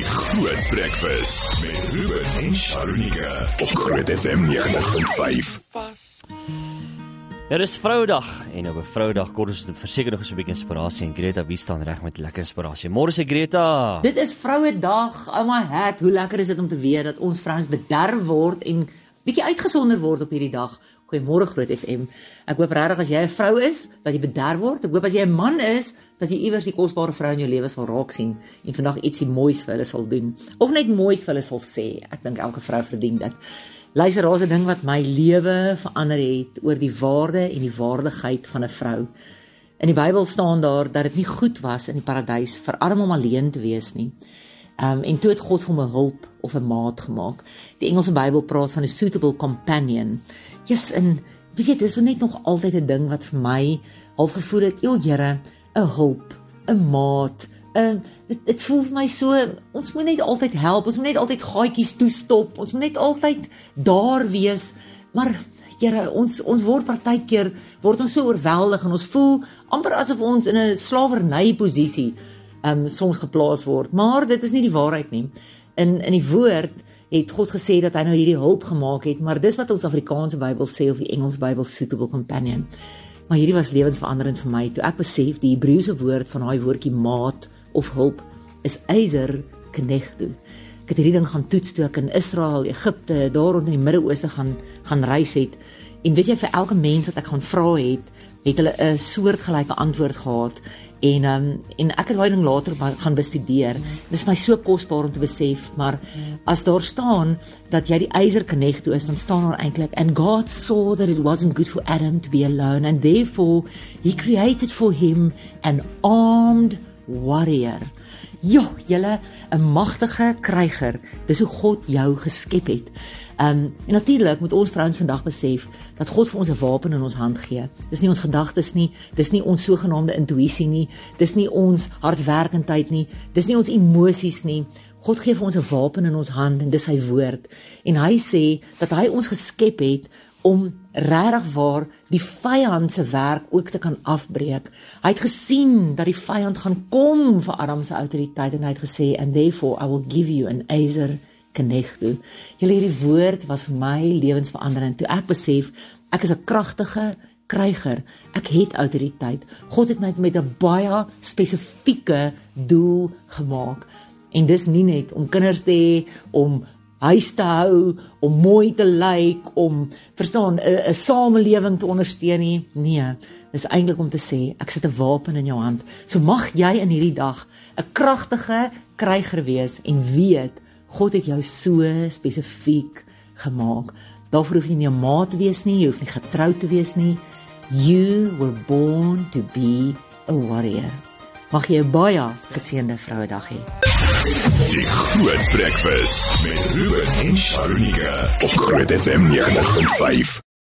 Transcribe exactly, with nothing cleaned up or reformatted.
Groot Breakfast met Ruben en Sharonika op Groot F M negentig punt vyf. Er is Vrouedag en op 'n Vrouedag kort ons verseker nog so 'n bietjie inspirasie en Greta wie staan reg met lekker inspirasie. Môre se Greta. Dit is Vrouedag. Oh my hat, hoe lekker is dit om te weet dat ons vrouens bederf word en bietjie uitgesonder word op hierdie dag. Goeiemôre Groot F M. Ek hoop regtig as jy 'n vrou is, dat jy bederf word. Ek hoop as jy 'n man is, dat jy iewers die kosbare vrou in jou lewe sal raak sien en vandag ietsie moois vir hulle sal doen. Of net moois vir hulle sal sê. Ek dink elke vrou verdien dit. Luister, daar's 'n ding wat my lewe verander het oor die waarde en die waardigheid van 'n vrou. In die Bybel staan daar dat dit nie goed was in die paradys vir Adam om alleen te wees nie. Um, en toe het God vir hom 'n hulp of 'n maat gemaak. Die Engelse Bybel praat van 'n suitable companion. Yes, en weet jy, dit is net nog altyd 'n ding wat vir my half gevoel het, "O Here, 'n hulp, 'n maat." Uh, dit, dit voel vir my so, ons moet net altyd help, ons moet net altyd gaatjies toestop, ons moet net altyd daar wees, maar Here, ons, ons word partykeer, word ons so oorweldig en ons voel amper asof ons in 'n slawerny posisie um, soms geplaas word, maar dit is nie die waarheid nie. In, in die woord het God gesê dat hy nou hierdie hulp gemaak het, maar dis wat ons Afrikaanse Bybel sê, of die Engelse Bybel, suitable companion. Maar hierdie was lewensveranderend vir my, toe ek besef, die Hebreëse woord van daai woordjie maat, of hulp, is eiser knegtu. Ek het hierdie ding gaan toets toe ek in Israel, Egipte, daar rond in die Midde-Ooste gaan, gaan reis het, en weet jy, vir elke mens wat ek gaan vra het, het hulle 'n soortgelyke antwoord gehad, en, um, en ek het daai ding later gaan bestudeer. Dit is my so kosbaar om te besef, maar as daar staan, dat jy die eiser knegtu is, dan staan daar eintlik, and God saw that it wasn't good for Adam to be alone, and therefore, he created for him an armed warrior. Jo, julle, 'n magtige kryger. Dis hoe God jou geskep het. Um, en natuurlik moet ons vrouens vandag besef dat God vir ons 'n wapen in ons hand gee. Dis nie ons gedagtes nie, dis nie ons sogenaamde intuïsie nie, dis nie ons hardwerkendheid nie, dis nie ons emosies nie. God gee vir ons 'n wapen in ons hand en dis sy woord. En hy sê dat hy ons geskep het om regtig waar die vyand se werk ook te kan afbreek. Hy het gesien dat die vyand gaan kom vir Adam se autoriteit en hy het gesê, and therefore I will give you an eiser knegtu. Julle, hierdie woord was vir my lewensveranderend. Toe ek besef, ek is 'n kragtige kryger. Ek het autoriteit. God het my met 'n baie spesifieke doel gemaak. En dis nie net om kinders te hê, om huis te hou, om mooi te lyk, om, verstaan, 'n samelewing te ondersteun nie. Nee, dis eintlik om te sê, ek sit 'n wapen in jou hand. So mag jy in hierdie dag 'n kragtige kryger wees en weet, God het jou so spesifiek gemaak. Daarvoor hoef jy nie 'n maat te wees nie, jy hoef nie getroud te wees nie. You were born to be a warrior. Mag jy 'n baie geseënde Vrouedag hê. Die Groot Breakfast met Ruben en Sharonika op Groot F M negentig punt vyf.